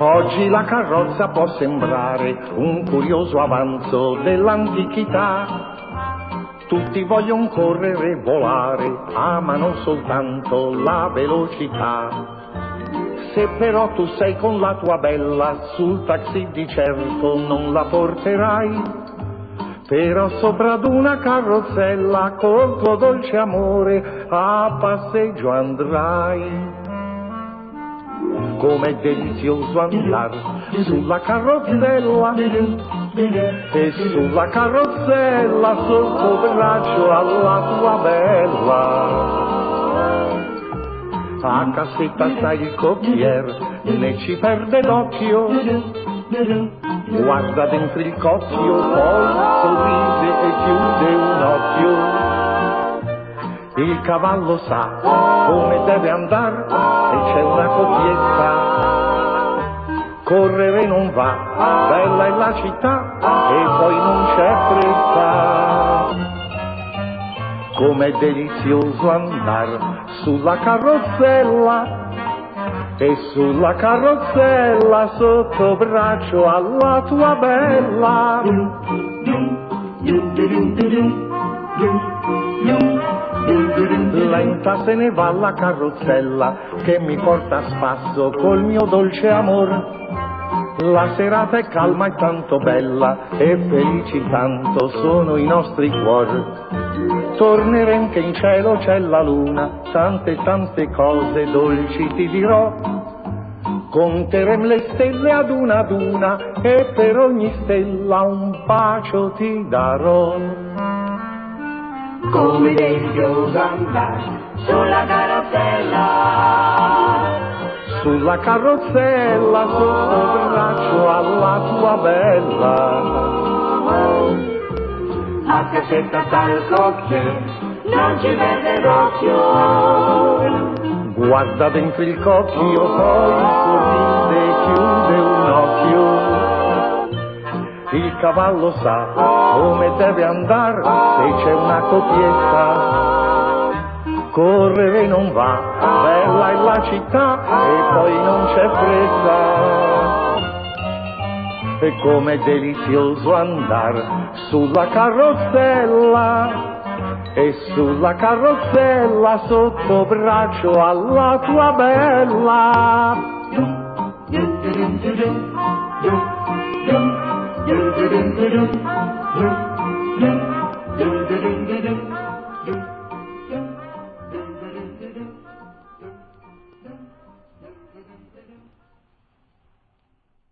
Oggi la carrozza può sembrare un curioso avanzo dell'antichità. Tutti vogliono correre e volare, amano soltanto la velocità. Se però tu sei con la tua bella, sul taxi di certo non la porterai. Però sopra ad una carrozzella col tuo dolce amore a passeggio andrai. Com'è delizioso andar sulla carrozzella e sulla carrozzella sotto braccio alla tua bella. A cassetta stai il cocchiere, né ci perde d'occhio, guarda dentro il cocchio, poi sorride e chiude un occhio. Il cavallo sa come deve andar se c'è una coppietta, correre non va, bella è la città e poi non c'è fretta. Com'è delizioso andar sulla carrozzella e sulla carrozzella sotto braccio alla tua bella. Lenta se ne va la carrozzella che mi porta a spasso col mio dolce amor. La serata è calma e tanto bella e felici tanto sono i nostri cuori. Torneremo che in cielo c'è la luna, tante tante cose dolci ti dirò. Conteremo le stelle ad una e per ogni stella un bacio ti darò. Come delizioso andare sulla carrozzella, sulla carrozzella sotto braccio alla tua bella. A cassetta sta il cocchiere, non ci perde d'occhio, guarda dentro il cocchio, poi sorride e chiude un occhio. Il cavallo sa come deve andar se c'è una coppietta, correre non va, bella è la città e poi non c'è fretta. E com'è delizioso andar sulla carrozzella e sulla carrozzella sotto braccio alla tua bella.